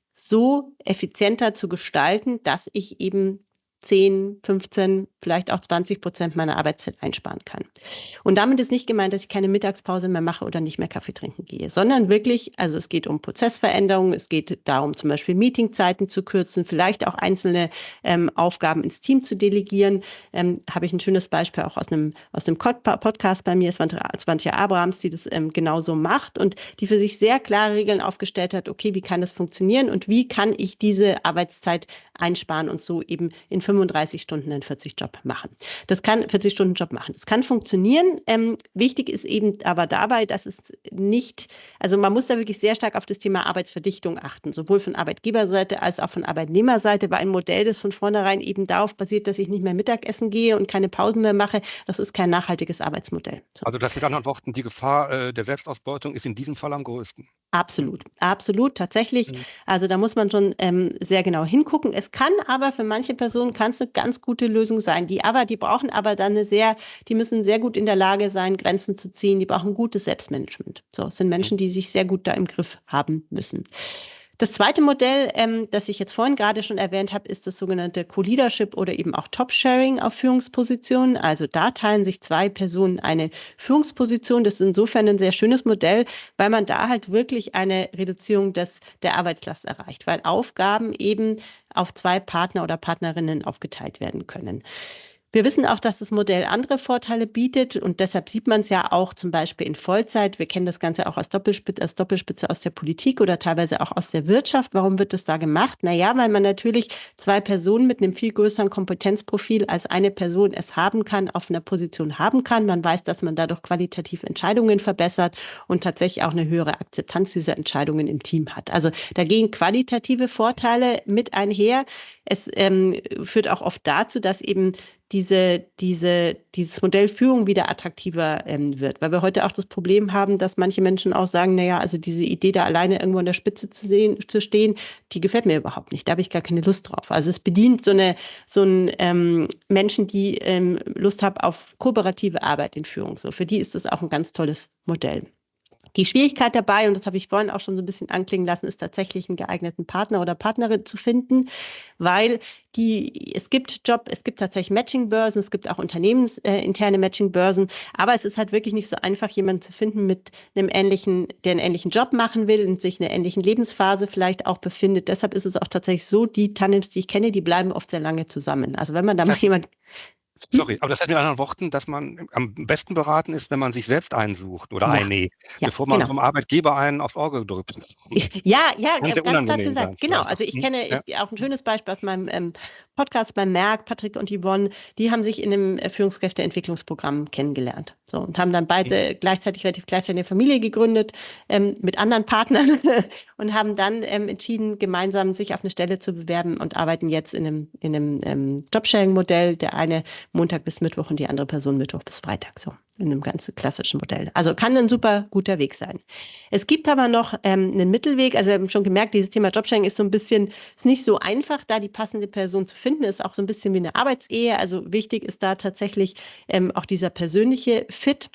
so effizienter zu gestalten, dass ich eben zehn, fünfzehn, vielleicht auch zwanzig Prozent meiner Arbeitszeit einsparen kann. Und damit ist nicht gemeint, dass ich keine Mittagspause mehr mache oder nicht mehr Kaffee trinken gehe, sondern wirklich, also es geht um Prozessveränderungen, es geht darum, zum Beispiel Meetingzeiten zu kürzen, vielleicht auch einzelne ähm, Aufgaben ins Team zu delegieren. Ähm, habe ich ein schönes Beispiel auch aus einem, aus einem Podcast bei mir, Swantje Abrahams, die das ähm, genauso macht und die für sich sehr klare Regeln aufgestellt hat, okay, wie kann das funktionieren und wie kann ich diese Arbeitszeit einsparen und so eben in fünfunddreißig Stunden einen vierzig-Job machen. Das kann vierzig-Stunden-Job machen. Das kann funktionieren. Ähm, wichtig ist eben aber dabei, dass es nicht, also man muss da wirklich sehr stark auf das Thema Arbeitsverdichtung achten, sowohl von Arbeitgeberseite als auch von Arbeitnehmerseite, weil ein Modell, das von vornherein eben darauf basiert, dass ich nicht mehr Mittagessen gehe und keine Pausen mehr mache, das ist kein nachhaltiges Arbeitsmodell. So. Also das mit anderen Worten, die Gefahr äh, der Selbstausbeutung ist in diesem Fall am größten. Absolut, absolut, tatsächlich. Mhm. Also da muss man schon ähm, sehr genau hingucken. Es kann aber für manche Personen kann es eine ganz gute Lösung sein. Die aber, die brauchen aber dann eine sehr, die müssen sehr gut in der Lage sein, Grenzen zu ziehen. Die brauchen gutes Selbstmanagement. So, es sind Menschen, die sich sehr gut da im Griff haben müssen. Das zweite Modell, ähm, das ich jetzt vorhin gerade schon erwähnt habe, ist das sogenannte Co-Leadership oder eben auch Top-Sharing auf Führungspositionen. Also da teilen sich zwei Personen eine Führungsposition. Das ist insofern ein sehr schönes Modell, weil man da halt wirklich eine Reduzierung des, der Arbeitslast erreicht, weil Aufgaben eben auf zwei Partner oder Partnerinnen aufgeteilt werden können. Wir wissen auch, dass das Modell andere Vorteile bietet und deshalb sieht man es ja auch zum Beispiel in Vollzeit. Wir kennen das Ganze auch als Doppelspitze, als Doppelspitze aus der Politik oder teilweise auch aus der Wirtschaft. Warum wird das da gemacht? Naja, weil man natürlich zwei Personen mit einem viel größeren Kompetenzprofil als eine Person es haben kann, auf einer Position haben kann. Man weiß, dass man dadurch qualitativ Entscheidungen verbessert und tatsächlich auch eine höhere Akzeptanz dieser Entscheidungen im Team hat. Also da gehen qualitative Vorteile mit einher. Es ähm, führt auch oft dazu, dass eben diese, diese, dieses Modell Führung wieder attraktiver ähm, wird, weil wir heute auch das Problem haben, dass manche Menschen auch sagen, naja, also diese Idee, da alleine irgendwo an der Spitze zu sehen, zu stehen, die gefällt mir überhaupt nicht, da habe ich gar keine Lust drauf. Also es bedient so eine so ein ähm, Menschen, die ähm, Lust haben auf kooperative Arbeit in Führung. So, für die ist das auch ein ganz tolles Modell. Die Schwierigkeit dabei, und das habe ich vorhin auch schon so ein bisschen anklingen lassen, ist tatsächlich einen geeigneten Partner oder Partnerin zu finden, weil die, es gibt Job, es gibt tatsächlich Matchingbörsen, es gibt auch unternehmensinterne Matchingbörsen, aber es ist halt wirklich nicht so einfach, jemanden zu finden mit einem ähnlichen, der einen ähnlichen Job machen will und sich in einer ähnlichen Lebensphase vielleicht auch befindet. Deshalb ist es auch tatsächlich so, die Tandems, die ich kenne, die bleiben oft sehr lange zusammen. Also wenn man da mal jemand Sorry, aber das heißt mit anderen Worten, dass man am besten beraten ist, wenn man sich selbst einsucht oder Ja, eine, ja, bevor man genau. vom Arbeitgeber einen aufs Auge drückt. Ja, ja, Kann sehr ganz klar unangenehm gesagt. sein, Genau, vielleicht also auch. ich Hm? kenne Ja. ich, auch ein schönes Beispiel aus meinem ähm, Podcast beim Merck, Patrick und Yvonne, die haben sich in einem äh, Führungskräfteentwicklungsprogramm kennengelernt. So, und haben dann beide Hm. gleichzeitig, relativ gleichzeitig eine Familie gegründet, ähm, mit anderen Partnern und haben dann ähm, entschieden, gemeinsam sich auf eine Stelle zu bewerben und arbeiten jetzt in einem, in einem ähm, Jobsharing-Modell. Der eine Montag bis Mittwoch und die andere Person Mittwoch bis Freitag. So, in einem ganz klassischen Modell. Also kann ein super guter Weg sein. Es gibt aber noch ähm, einen Mittelweg. Also wir haben schon gemerkt, dieses Thema Jobsharing ist so ein bisschen, ist nicht so einfach, da die passende Person zu finden. Ist auch so ein bisschen wie eine Arbeitsehe. Also wichtig ist da tatsächlich ähm, auch dieser persönliche Fit.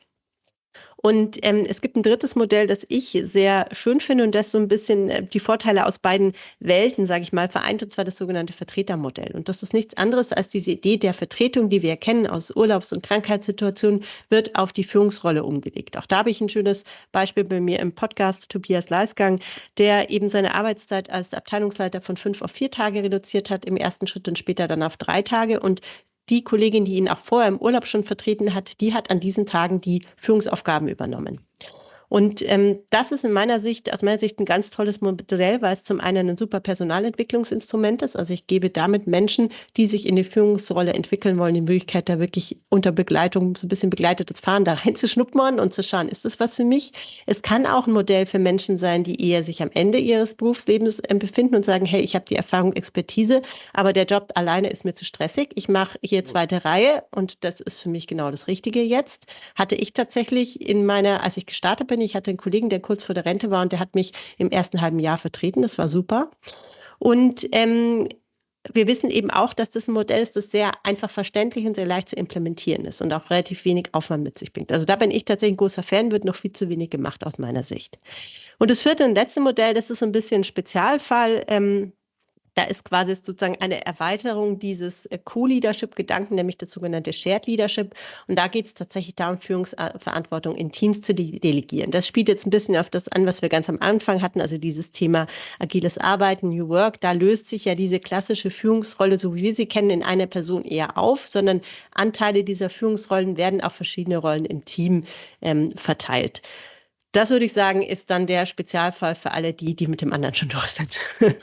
Und ähm, es gibt ein drittes Modell, das ich sehr schön finde und das so ein bisschen äh, die Vorteile aus beiden Welten, sage ich mal, vereint, und zwar das sogenannte Vertretermodell. Und das ist nichts anderes als diese Idee der Vertretung, die wir kennen aus Urlaubs- und Krankheitssituationen, wird auf die Führungsrolle umgelegt. Auch da habe ich ein schönes Beispiel bei mir im Podcast, Tobias Leisgang, der eben seine Arbeitszeit als Abteilungsleiter von fünf auf vier Tage reduziert hat, im ersten Schritt und später dann auf drei Tage. Und die Kollegin, die ihn auch vorher im Urlaub schon vertreten hat, die hat an diesen Tagen die Führungsaufgaben übernommen. Und ähm, das ist in meiner Sicht, aus meiner Sicht ein ganz tolles Modell, weil es zum einen ein super Personalentwicklungsinstrument ist. Also ich gebe damit Menschen, die sich in die Führungsrolle entwickeln wollen, die Möglichkeit, da wirklich unter Begleitung, so ein bisschen begleitetes Fahren da reinzuschnuppern und zu schauen, ist das was für mich? Es kann auch ein Modell für Menschen sein, die eher sich am Ende ihres Berufslebens äh, befinden und sagen, hey, ich habe die Erfahrung, Expertise, aber der Job alleine ist mir zu stressig. Ich mache hier zweite Reihe und das ist für mich genau das Richtige jetzt. Hatte ich tatsächlich in meiner, als ich gestartet bin, ich hatte einen Kollegen, der kurz vor der Rente war und der hat mich im ersten halben Jahr vertreten. Das war super. Und ähm, wir wissen eben auch, dass das ein Modell ist, das sehr einfach verständlich und sehr leicht zu implementieren ist und auch relativ wenig Aufwand mit sich bringt. Also da bin ich tatsächlich ein großer Fan, wird noch viel zu wenig gemacht aus meiner Sicht. Und das vierte und letzte Modell, das ist so ein bisschen ein Spezialfall. Ähm, Da ist quasi sozusagen eine Erweiterung dieses äh, Co-Leadership-Gedanken, nämlich das sogenannte Shared Leadership. Und da geht es tatsächlich darum, Führungsverantwortung in Teams zu de- delegieren. Das spielt jetzt ein bisschen auf das an, was wir ganz am Anfang hatten, also dieses Thema agiles Arbeiten, New Work. Da löst sich ja diese klassische Führungsrolle, so wie wir sie kennen, in einer Person eher auf, sondern Anteile dieser Führungsrollen werden auf verschiedene Rollen im Team ähm, verteilt. Das würde ich sagen, ist dann der Spezialfall für alle die, die mit dem anderen schon durch sind.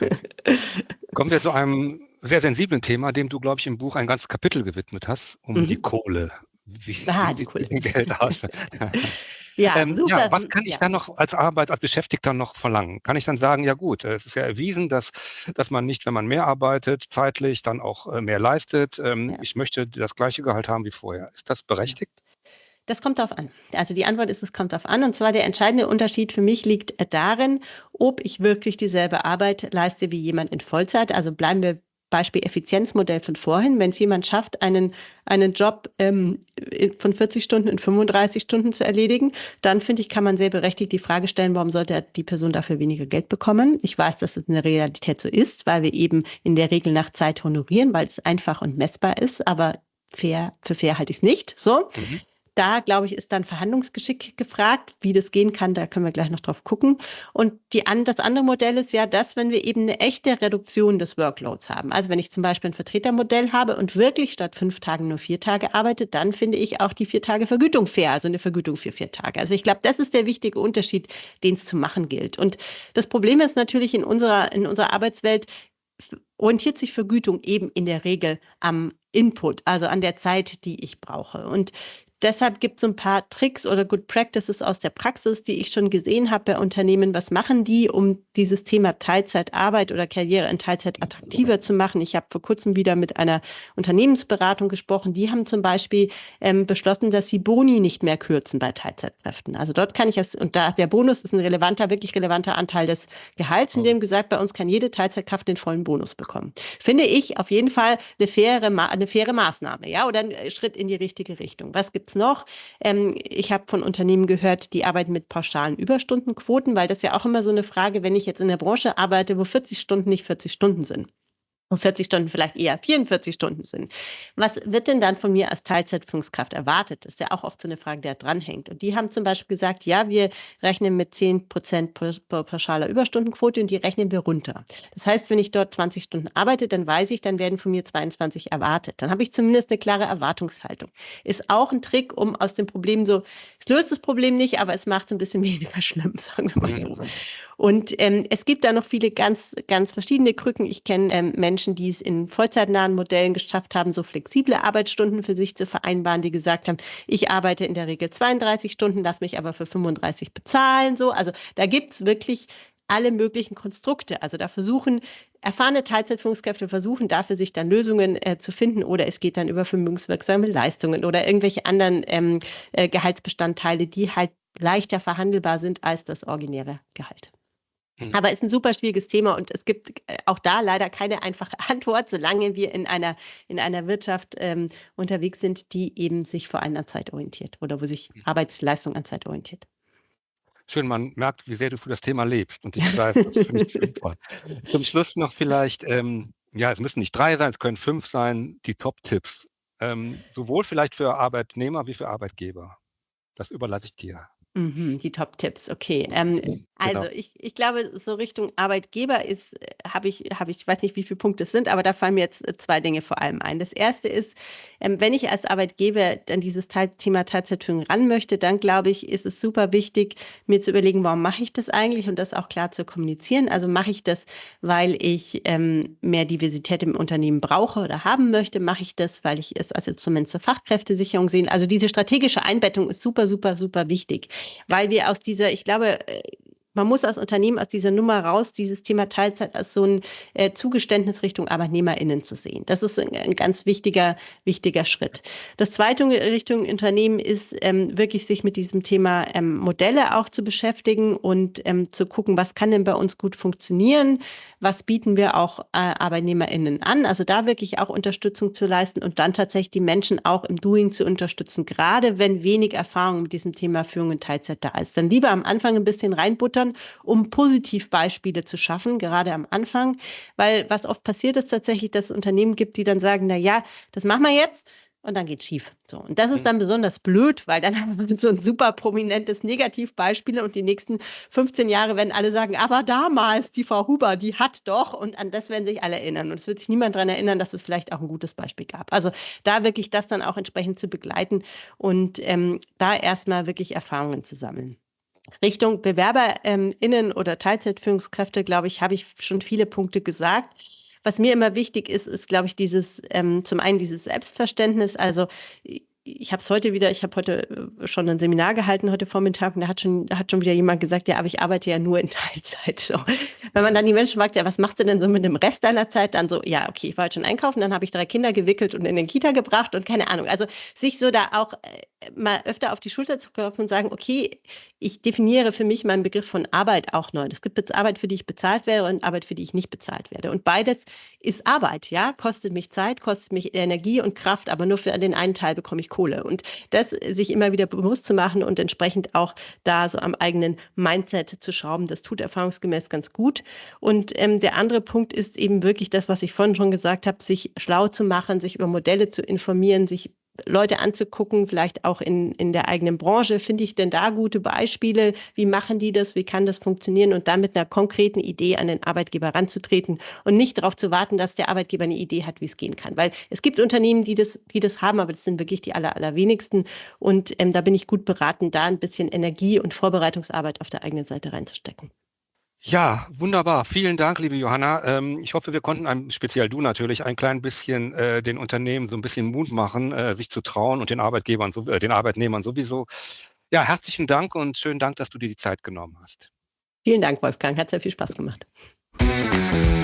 Kommen wir zu einem sehr sensiblen Thema, dem du, glaube ich, im Buch ein ganzes Kapitel gewidmet hast, um Mhm. die Kohle. Wie, Ah, wie die sieht Kohle. es mit dem Geld aus? Ja, ähm, ja, super. was kann ich Ja. dann noch als Arbeit, als Beschäftigter noch verlangen? Kann ich dann sagen, ja gut, es ist ja erwiesen, dass, dass man nicht, wenn man mehr arbeitet, zeitlich dann auch äh, mehr leistet. Ähm, Ja. ich möchte das gleiche Gehalt haben wie vorher. Ist das berechtigt? Das kommt darauf an. Also die Antwort ist, es kommt darauf an. Und zwar der entscheidende Unterschied für mich liegt darin, ob ich wirklich dieselbe Arbeit leiste wie jemand in Vollzeit. Also bleiben wir Beispiel Effizienzmodell von vorhin. Wenn es jemand schafft, einen, einen Job ähm, von vierzig Stunden in fünfunddreißig Stunden zu erledigen, dann finde ich, kann man sehr berechtigt die Frage stellen, warum sollte die Person dafür weniger Geld bekommen? Ich weiß, dass es in der Realität so ist, weil wir eben in der Regel nach Zeit honorieren, weil es einfach und messbar ist, aber fair, für fair halte ich es nicht. So. Mhm. da, glaube ich, ist dann Verhandlungsgeschick gefragt. Wie das gehen kann, da können wir gleich noch drauf gucken. Und die, an, das andere Modell ist ja das, wenn wir eben eine echte Reduktion des Workloads haben. Also wenn ich zum Beispiel ein Vertretermodell habe und wirklich statt fünf Tagen nur vier Tage arbeite, dann finde ich auch die vier Tage Vergütung fair, also eine Vergütung für vier Tage. Also ich glaube, das ist der wichtige Unterschied, den es zu machen gilt. Und das Problem ist natürlich in unserer, in unserer Arbeitswelt, orientiert sich Vergütung eben in der Regel am Input, also an der Zeit, die ich brauche. Und deshalb gibt es so ein paar Tricks oder Good Practices aus der Praxis, die ich schon gesehen habe bei Unternehmen. Was machen die, um dieses Thema Teilzeitarbeit oder Karriere in Teilzeit attraktiver zu machen? Ich habe vor kurzem wieder mit einer Unternehmensberatung gesprochen. Die haben zum Beispiel ähm, beschlossen, dass sie Boni nicht mehr kürzen bei Teilzeitkräften. Also dort kann ich es, und da der Bonus ist ein relevanter, wirklich relevanter Anteil des Gehalts, in dem gesagt, bei uns kann jede Teilzeitkraft den vollen Bonus bekommen. Finde ich auf jeden Fall eine faire, eine faire Maßnahme, ja, oder ein Schritt in die richtige Richtung. Was gibt es noch? Ähm, ich habe von Unternehmen gehört, die arbeiten mit pauschalen Überstundenquoten, weil das ja auch immer so eine Frage, wenn ich jetzt in der Branche arbeite, wo vierzig Stunden nicht vierzig Stunden sind. Und vierzig Stunden vielleicht eher vierundvierzig Stunden sind. Was wird denn dann von mir als Teilzeitführungskraft erwartet? Das ist ja auch oft so eine Frage, die da dranhängt. Und die haben zum Beispiel gesagt, ja, wir rechnen mit zehn Prozent pauschaler Überstundenquote und die rechnen wir runter. Das heißt, wenn ich dort zwanzig Stunden arbeite, dann weiß ich, dann werden von mir zweiundzwanzig erwartet. Dann habe ich zumindest eine klare Erwartungshaltung. Ist auch ein Trick, um aus dem Problem so, es löst das Problem nicht, aber es macht es ein bisschen weniger schlimm, sagen wir mal so. Und ähm, es gibt da noch viele ganz, ganz verschiedene Krücken. Ich kenne ähm, Menschen, die es in vollzeitnahen Modellen geschafft haben, so flexible Arbeitsstunden für sich zu vereinbaren, die gesagt haben, ich arbeite in der Regel zweiunddreißig Stunden, lass mich aber für fünfunddreißig bezahlen. So. Also da gibt es wirklich alle möglichen Konstrukte. Also da versuchen erfahrene Teilzeitführungskräfte versuchen dafür sich dann Lösungen äh, zu finden, oder es geht dann über vermögenswirksame Leistungen oder irgendwelche anderen ähm, äh, Gehaltsbestandteile, die halt leichter verhandelbar sind als das originäre Gehalt. Aber es ist ein super schwieriges Thema und es gibt auch da leider keine einfache Antwort, solange wir in einer, in einer Wirtschaft ähm, unterwegs sind, die eben sich vor einer Zeit orientiert oder wo sich Arbeitsleistung an Zeit orientiert. Schön, man merkt, wie sehr du für das Thema lebst und dich begeisterst. Das finde ich super. Zum Schluss noch vielleicht, ähm, ja, es müssen nicht drei sein, es können fünf sein, die Top-Tipps. Ähm, sowohl vielleicht für Arbeitnehmer wie für Arbeitgeber. Das überlasse ich dir. Mhm, die Top-Tipps, okay. Ähm, also Genau. ich, ich glaube, so Richtung Arbeitgeber ist, habe ich, habe ich, ich weiß nicht, wie viele Punkte es sind, aber da fallen mir jetzt zwei Dinge vor allem ein. Das erste ist, ähm, wenn ich als Arbeitgeber dann dieses Teil, Thema Teilzeitführung ran möchte, dann glaube ich, ist es super wichtig, mir zu überlegen, warum mache ich das eigentlich und das auch klar zu kommunizieren. Also mache ich das, weil ich ähm, mehr Diversität im Unternehmen brauche oder haben möchte? Mache ich das, weil ich es als Instrument zur Fachkräftesicherung sehe? Also diese strategische Einbettung ist super, super, super wichtig. Weil wir aus dieser, ich glaube, man muss als Unternehmen aus dieser Nummer raus, dieses Thema Teilzeit als so ein äh, Zugeständnis Richtung ArbeitnehmerInnen zu sehen. Das ist ein, ein ganz wichtiger, wichtiger Schritt. Das zweite Richtung Unternehmen ist ähm, wirklich sich mit diesem Thema ähm, Modelle auch zu beschäftigen und ähm, zu gucken, was kann denn bei uns gut funktionieren, was bieten wir auch äh, ArbeitnehmerInnen an, also da wirklich auch Unterstützung zu leisten und dann tatsächlich die Menschen auch im Doing zu unterstützen, gerade wenn wenig Erfahrung mit diesem Thema Führung in Teilzeit da ist. Dann lieber am Anfang ein bisschen reinbuttern, um Positivbeispiele zu schaffen, gerade am Anfang, weil was oft passiert ist tatsächlich, dass es Unternehmen gibt, die dann sagen, na ja, das machen wir jetzt und dann geht's schief. So. Und das ist dann besonders blöd, weil dann haben wir so ein super prominentes Negativbeispiel und die nächsten fünfzehn Jahre werden alle sagen, aber damals die Frau Huber, die hat doch, und an das werden sich alle erinnern und es wird sich niemand daran erinnern, dass es vielleicht auch ein gutes Beispiel gab. Also da wirklich das dann auch entsprechend zu begleiten und ähm, da erstmal wirklich Erfahrungen zu sammeln. Richtung BewerberInnen oder Teilzeitführungskräfte, glaube ich, habe ich schon viele Punkte gesagt. Was mir immer wichtig ist, ist, glaube ich, dieses, ähm, zum einen dieses Selbstverständnis. Also ich habe es heute wieder, ich habe heute schon ein Seminar gehalten, heute Vormittag, und da hat schon, da hat schon wieder jemand gesagt, ja, aber ich arbeite ja nur in Teilzeit. So. Wenn man dann die Menschen fragt, ja, was machst du denn so mit dem Rest deiner Zeit? Dann so, ja, okay, ich war heute schon einkaufen, dann habe ich drei Kinder gewickelt und in den Kita gebracht und keine Ahnung. Also sich so da auch äh, mal öfter auf die Schulter zu klopfen und sagen, okay, ich definiere für mich meinen Begriff von Arbeit auch neu. Es gibt Arbeit, für die ich bezahlt werde und Arbeit, für die ich nicht bezahlt werde. Und beides ist Arbeit, ja, kostet mich Zeit, kostet mich Energie und Kraft, aber nur für den einen Teil bekomme ich Kohle. Und das sich immer wieder bewusst zu machen und entsprechend auch da so am eigenen Mindset zu schrauben, das tut erfahrungsgemäß ganz gut. Und ähm, der andere Punkt ist eben wirklich das, was ich vorhin schon gesagt habe, sich schlau zu machen, sich über Modelle zu informieren, sich Leute anzugucken, vielleicht auch in, in der eigenen Branche. Finde ich denn da gute Beispiele? Wie machen die das? Wie kann das funktionieren? Und dann mit einer konkreten Idee an den Arbeitgeber ranzutreten und nicht darauf zu warten, dass der Arbeitgeber eine Idee hat, wie es gehen kann. Weil es gibt Unternehmen, die das, die das haben, aber das sind wirklich die aller, allerwenigsten. Und ähm, da bin ich gut beraten, da ein bisschen Energie und Vorbereitungsarbeit auf der eigenen Seite reinzustecken. Ja, wunderbar. Vielen Dank, liebe Johanna. Ähm, ich hoffe, wir konnten einem, speziell du natürlich, ein klein bisschen äh, den Unternehmen so ein bisschen Mut machen, äh, sich zu trauen und den Arbeitgebern, so, äh, den Arbeitnehmern sowieso. Ja, herzlichen Dank und schönen Dank, dass du dir die Zeit genommen hast. Vielen Dank, Wolfgang. Hat sehr viel Spaß gemacht.